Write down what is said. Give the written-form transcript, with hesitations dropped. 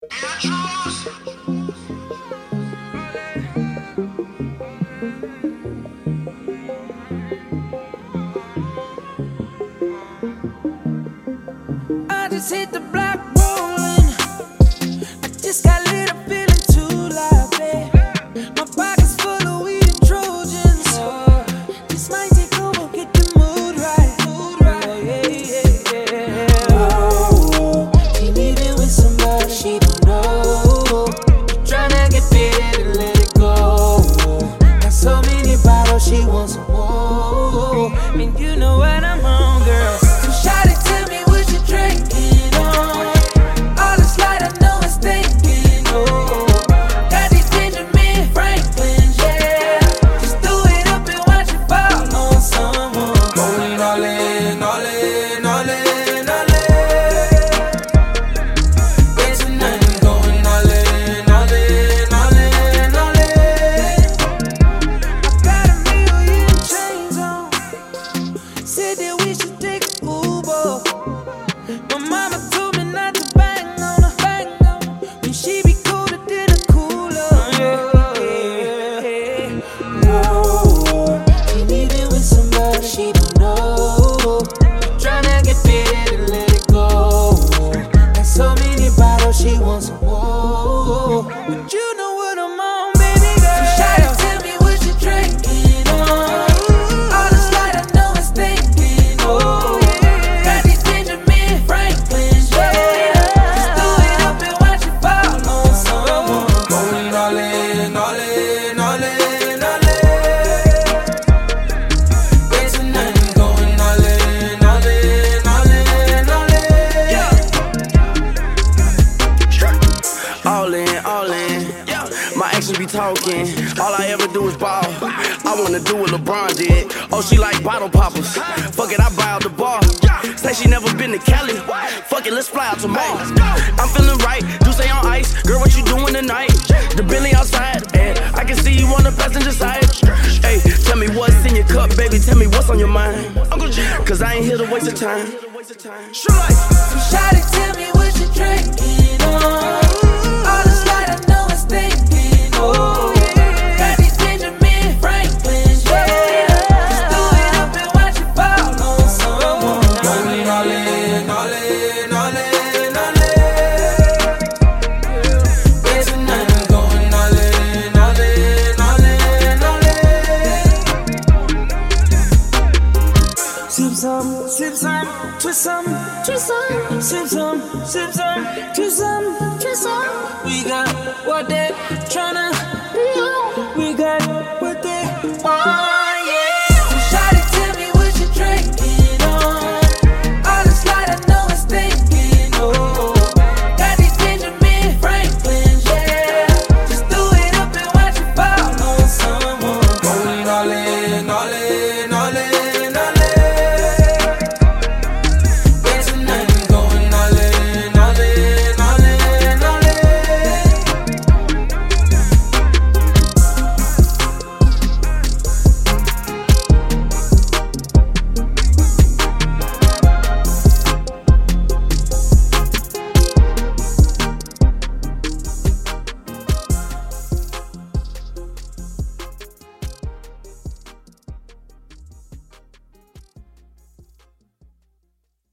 I just hit the block rolling. I just got lit up feeling too lively. My pocket's full of weed and Trojans. This might take over, get the mood right. Oh, she leaving with somebody she don't know. Tryna get fit and let it go. Got so many bottles, she wants some more. And you know what I'm on, girl. So shout it to me, what you drinking on? All this light, I know it's thinking, oh. Got these Benjamin Franklins, yeah. Just do it up and watch it fall on someone. Going all in, all in, all in, all in. It's a night, going all in, all in, all in, all in. I got a million chains on. Said that we should take an Uber. My mama told me not to bang on her, when she be colder than a cooler. Whoa, she leaving with somebody she don't know. Tryna get fit and let it go. Got so many bottles, she wants some more. But you know what I'm on, baby girl. So shout it to me, what you drinking on? All this light, I know it's thinking, oh. Got these Benjamin Franklins, yeah. Just do it up and watch it fall on someone. Going all in, all in, all in, all in. It's a night, going all in, all in, all in, all in. All in, all in. My actions be talking. All I ever do is ball. I wanna do what LeBron did. Oh, she like bottle poppers. Fuck it, I buy out the bar. Say she never been to Cali. Fuck it, let's fly out tomorrow. I'm feeling right. Do stay on ice. Girl, what you doing tonight? The Bentley outside, and I can see you on the passenger side. Hey, tell me what's in your cup, baby. Tell me what's on your mind. Cause I ain't here to waste your time. So shout it to me, what you drinking on? All this light, I know it's thinking, oh. Got these Benjamin Franklins, yeah. Just do it up and watch it fall on someone. Going all in, all in, all in, all in. It's a night, going all in, all in, all in, all in. Sip some, twist some, twist some. Sip some, twist some, twist some. We got what that